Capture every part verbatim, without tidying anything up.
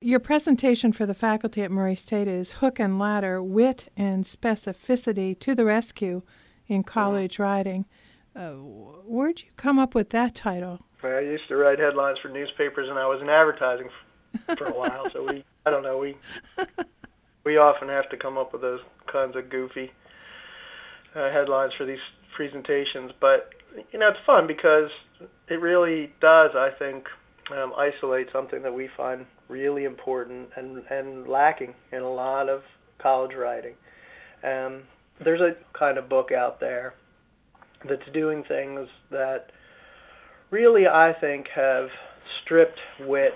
Your presentation for the faculty at Murray State is Hook and Ladder, Wit and Specificity to the Rescue in College mm-hmm. Writing. Uh, where'd you come up with that title? I used to write headlines for newspapers, and I was in advertising for a while, so we, I don't know, we we often have to come up with those kinds of goofy uh, headlines for these presentations. But, you know, it's fun because it really does, I think, um, isolate something that we find really important and, and lacking in a lot of college writing. Um, there's a kind of book out there that's doing things that really, I think, have stripped wit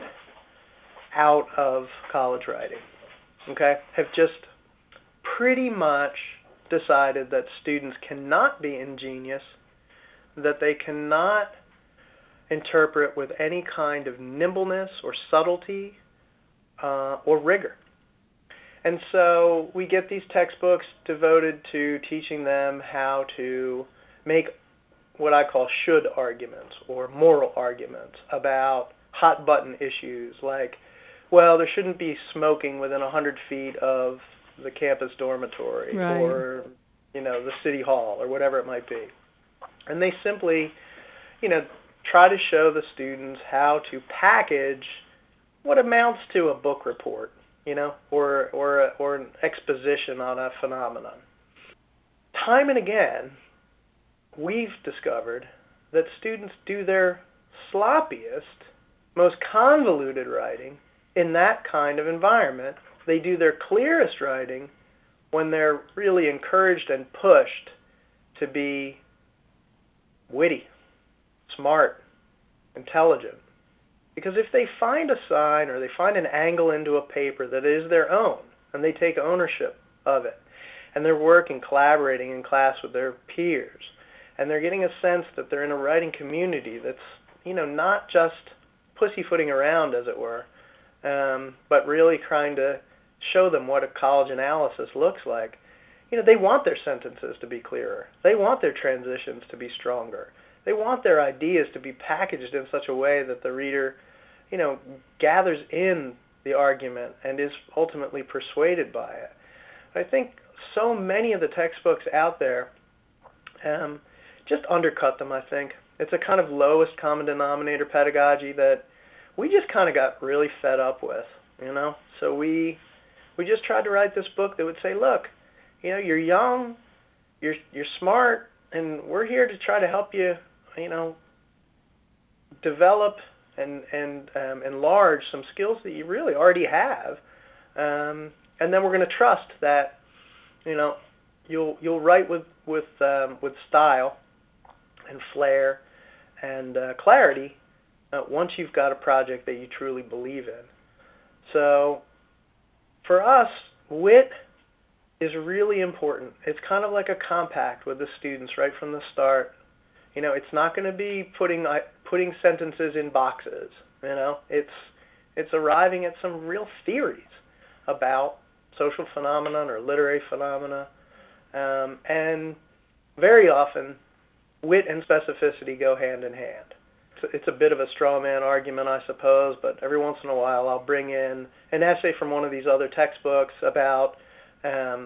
out of college writing, okay? Have just pretty much decided that students cannot be ingenious, that they cannot interpret with any kind of nimbleness or subtlety uh, or rigor. And so we get these textbooks devoted to teaching them how to make what I call should arguments or moral arguments about hot button issues like, well, there shouldn't be smoking within one hundred feet of the campus dormitory right. or, you know, the city hall or whatever it might be. And they simply, you know, try to show the students how to package what amounts to a book report, you know, or or a, or an exposition on a phenomenon. Time and again, we've discovered that students do their sloppiest, most convoluted writing in that kind of environment. They do their clearest writing when they're really encouraged and pushed to be witty, smart, intelligent. Because if they find a sign or they find an angle into a paper that is their own, and they take ownership of it, and they're working, collaborating in class with their peers, and they're getting a sense that they're in a writing community that's, you know, not just pussyfooting around, as it were, um, but really trying to show them what a college analysis looks like. You know, they want their sentences to be clearer. They want their transitions to be stronger. They want their ideas to be packaged in such a way that the reader, you know, gathers in the argument and is ultimately persuaded by it. I think so many of the textbooks out there um, just undercut them, I think. It's a kind of lowest common denominator pedagogy that we just kind of got really fed up with, you know? So we we just tried to write this book that would say, look, you know, you're young, you're you're smart, and we're here to try to help you, you know, develop and and um, enlarge some skills that you really already have, um, and then we're going to trust that, you know, you'll you'll write with with um, with style and flair and uh, clarity uh, once you've got a project that you truly believe in. So for us, wit is really important. It's kind of like a compact with the students right from the start. You know, it's not going to be putting uh, putting sentences in boxes. You know, it's it's arriving at some real theories about social phenomenon or literary phenomena, um, and very often, wit and specificity go hand in hand. It's, it's a bit of a straw man argument, I suppose, but every once in a while I'll bring in an essay from one of these other textbooks about, um,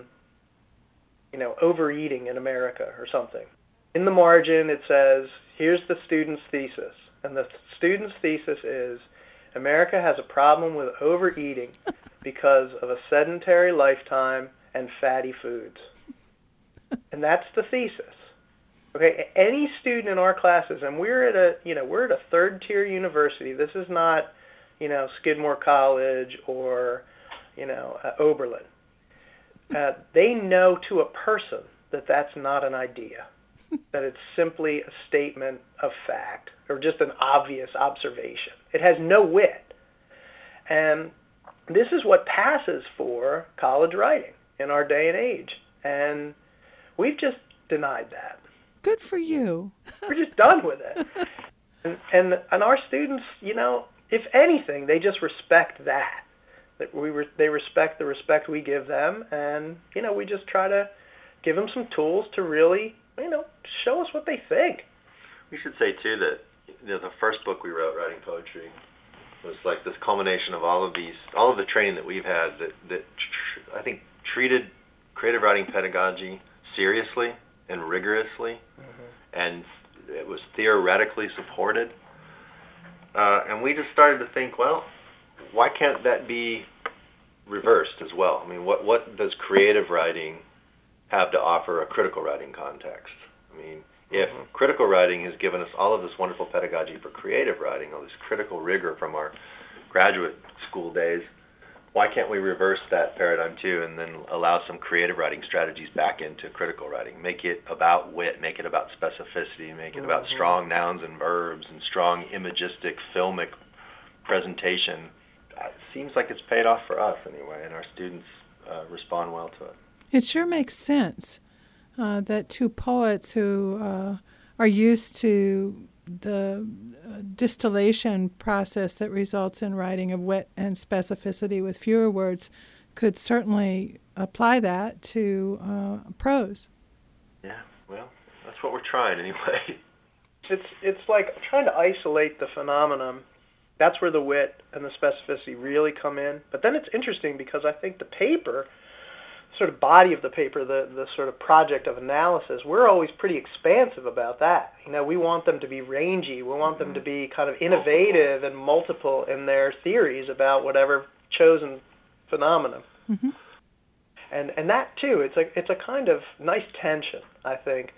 you know, overeating in America or something. In the margin, it says, here's the student's thesis. And the student's thesis is, America has a problem with overeating because of a sedentary lifetime and fatty foods. And that's the thesis. Okay, any student in our classes, and we're at a, you know, we're at a third-tier university. This is not, you know, Skidmore College or, you know, uh, Oberlin. Uh, they know to a person that that's not an idea. That it's simply a statement of fact or just an obvious observation. It has no wit. And this is what passes for college writing in our day and age. And we've just denied that. Good for you. We're just done with it. And, and and our students, you know, if anything, they just respect that. That we re- they respect the respect we give them, and, you know, we just try to give them some tools to really, you know, show us what they think. We should say, too, that, you know, the first book we wrote, writing poetry, It was like this culmination of all of these, all of the training that we've had that, that tr- I think treated creative writing pedagogy seriously and rigorously, mm-hmm. and it was theoretically supported. Uh, and we just started to think, well, why can't that be reversed as well? I mean, what, what does creative writing have to offer a critical writing context? I mean, if mm-hmm. critical writing has given us all of this wonderful pedagogy for creative writing, all this critical rigor from our graduate school days, why can't we reverse that paradigm too and then allow some creative writing strategies back into critical writing? Make it about wit, make it about specificity, make it mm-hmm. about strong nouns and verbs and strong imagistic, filmic presentation. It seems like it's paid off for us anyway, and our students uh, respond well to it. It sure makes sense. Uh, that two poets who uh, are used to the uh, distillation process that results in writing of wit and specificity with fewer words could certainly apply that to uh, prose. Yeah, well, that's what we're trying anyway. It's it's like trying to isolate the phenomenon. That's where the wit and the specificity really come in. But then it's interesting because I think the paper, sort of body of the paper, the, the sort of project of analysis, we're always pretty expansive about that. You know, we want them to be rangy. We want them to be kind of innovative and multiple in their theories about whatever chosen phenomenon. Mm-hmm. And and that too, it's a it's a kind of nice tension, I think.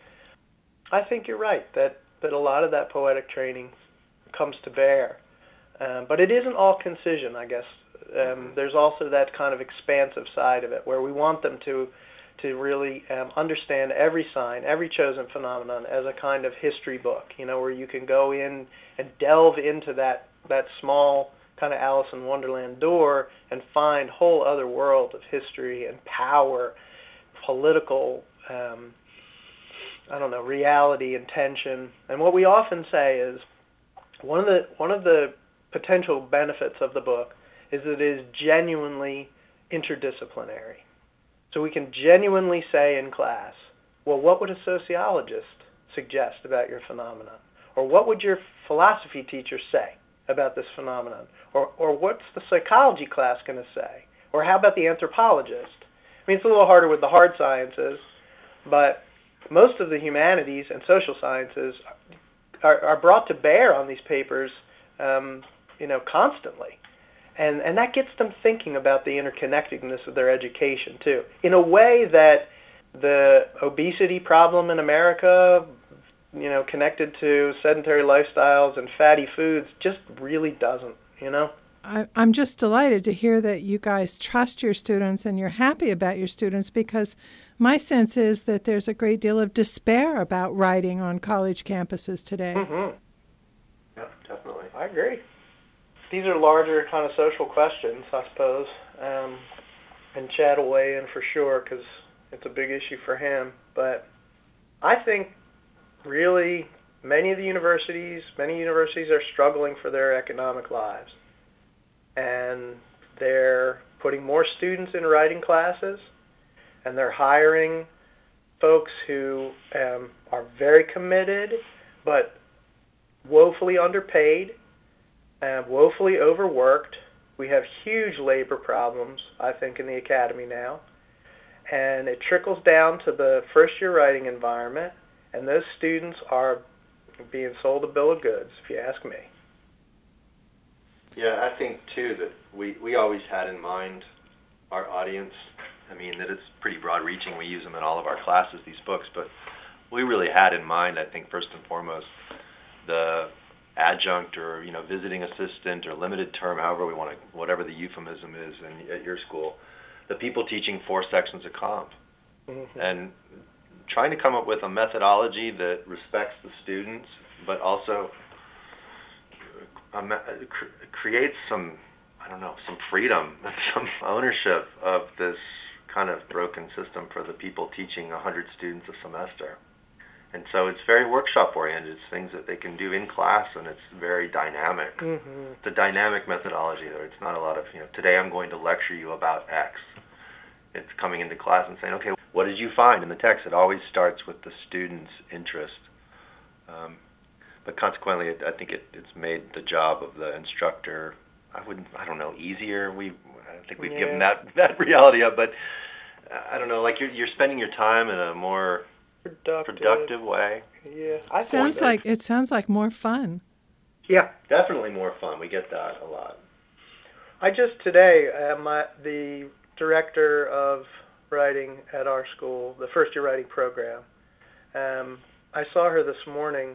I think you're right that, that a lot of that poetic training comes to bear. Um, but it isn't all concision, I guess. Um, there's also that kind of expansive side of it where we want them to to really um, understand every sign, every chosen phenomenon as a kind of history book, you know, where you can go in and delve into that, that small kind of Alice in Wonderland door and find whole other world of history and power, political, um, I don't know, reality and tension. And what we often say is one of the one of the potential benefits of the book is that it is genuinely interdisciplinary. So we can genuinely say in class, well, what would a sociologist suggest about your phenomenon? Or what would your philosophy teacher say about this phenomenon? Or, or what's the psychology class going to say? Or how about the anthropologist? I mean, it's a little harder with the hard sciences, but most of the humanities and social sciences are, are brought to bear on these papers, um, you know, constantly. And and that gets them thinking about the interconnectedness of their education, too, in a way that the obesity problem in America, you know, connected to sedentary lifestyles and fatty foods just really doesn't, you know? I, I'm just delighted to hear that you guys trust your students and you're happy about your students, because my sense is that there's a great deal of despair about writing on college campuses today. Mm-hmm. Yeah, definitely. I agree. These are larger kind of social questions, I suppose, um, and Chad will weigh in for sure because it's a big issue for him. But I think really many of the universities, many universities are struggling for their economic lives. And they're putting more students in writing classes, and they're hiring folks who um, are very committed but woefully underpaid, Uh, woefully overworked. We have huge labor problems, I think, in the academy now. And it trickles down to the first-year writing environment, and those students are being sold a bill of goods, if you ask me. Yeah, I think, too, that we, we always had in mind our audience. I mean, that it's pretty broad-reaching. We use them in all of our classes, these books, but we really had in mind, I think, first and foremost, the adjunct or, you know, visiting assistant or limited term, however we want to, whatever the euphemism is in, at your school, the people teaching four sections of comp. Mm-hmm. And trying to come up with a methodology that respects the students, but also um, cr- creates some, I don't know, some freedom, some ownership of this kind of broken system for the people teaching one hundred students a semester. And so it's very workshop-oriented. It's things that they can do in class, and it's very dynamic. Mm-hmm. It's a dynamic methodology, though. It's not a lot of, you know, today I'm going to lecture you about X. It's coming into class and saying, okay, what did you find in the text? It always starts with the student's interest. Um, but consequently, it, I think it, it's made the job of the instructor I wouldn't, I don't know, easier. We, I don't think we've Yeah. given that that reality up, but uh, I don't know. Like you're you're spending your time in a more Productive. productive way. Yeah. I Sounds think like it sounds like more fun. Yeah. Definitely more fun. We get that a lot. I just today, uh, my the director of writing at our school, the first year writing program. Um, I saw her this morning,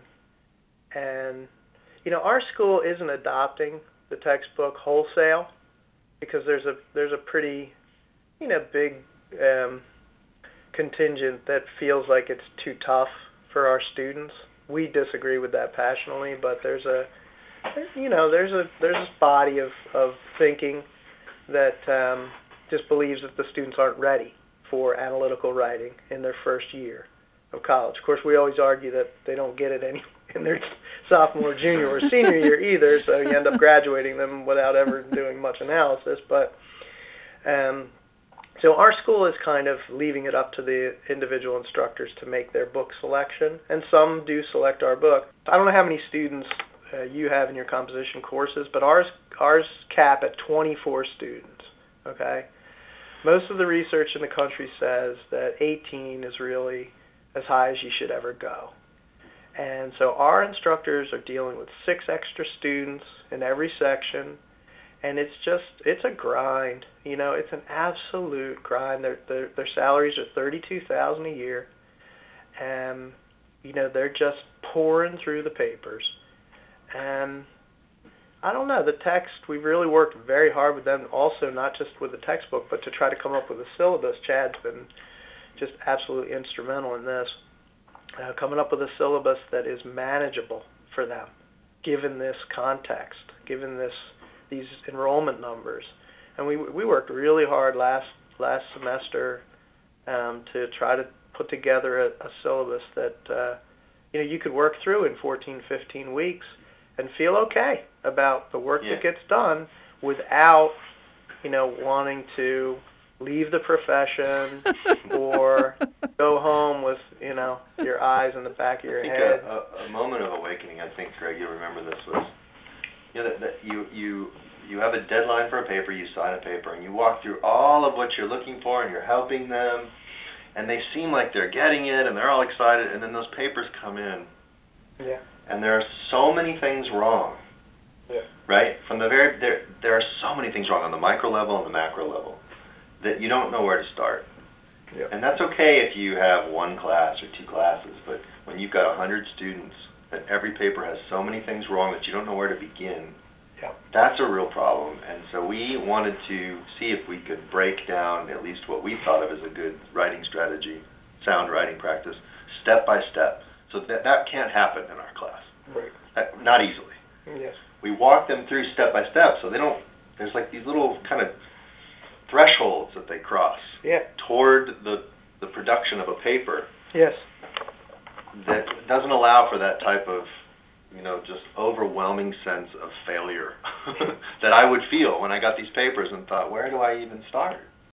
and you know, our school isn't adopting the textbook wholesale because there's a there's a pretty, you know, big um, contingent that feels like it's too tough for our students. We disagree with that passionately, but there's a you know there's a there's this body of of thinking that um, just believes that the students aren't ready for analytical writing in their first year of college. Of course, we always argue that they don't get it any in their sophomore, junior, or senior year either, so you end up graduating them without ever doing much analysis. But um, so our school is kind of leaving it up to the individual instructors to make their book selection, and some do select our book. I don't know how many students uh, you have in your composition courses, but ours ours cap at twenty-four students. Okay, most of the research in the country says that eighteen is really as high as you should ever go. And so our instructors are dealing with six extra students in every section, and it's just, it's a grind. You know, it's an absolute grind. Their their, their salaries are thirty-two thousand dollars a year, and, you know, they're just pouring through the papers. And I don't know, the text, we've really worked very hard with them also, not just with the textbook, but to try to come up with a syllabus. Chad's been just absolutely instrumental in this, uh, coming up with a syllabus that is manageable for them, given this context, given this these enrollment numbers. And we we worked really hard last last semester um, to try to put together a, a syllabus that uh, you know you could work through in fourteen, fifteen weeks and feel okay about the work Yeah. that gets done without you know wanting to leave the profession or go home with, you know, your eyes in the back of your I think head. a, a, a moment of awakening, I think, Greg, you'll remember this, was you know, that, that you, you, you have a deadline for a paper, you sign a paper, and you walk through all of what you're looking for, and you're helping them, and they seem like they're getting it, and they're all excited, and then those papers come in, Yeah. and there are so many things wrong. Yeah. Right? From the very, there, there are so many things wrong on the micro level and the macro level that you don't know where to start. Yeah. And that's okay if you have one class or two classes, but when you've got a hundred students and every paper has so many things wrong that you don't know where to begin, Yeah. that's a real problem. And so we wanted to see if we could break down at least what we thought of as a good writing strategy, sound writing practice, step by step. So that that can't happen in our class. Right. That, not easily. Yes. We walk them through step by step, so they don't, there's like these little kind of thresholds that they cross Yeah. toward the, the production of a paper Yes. that doesn't allow for that type of, you know, just overwhelming sense of failure that I would feel when I got these papers and thought, where do I even start?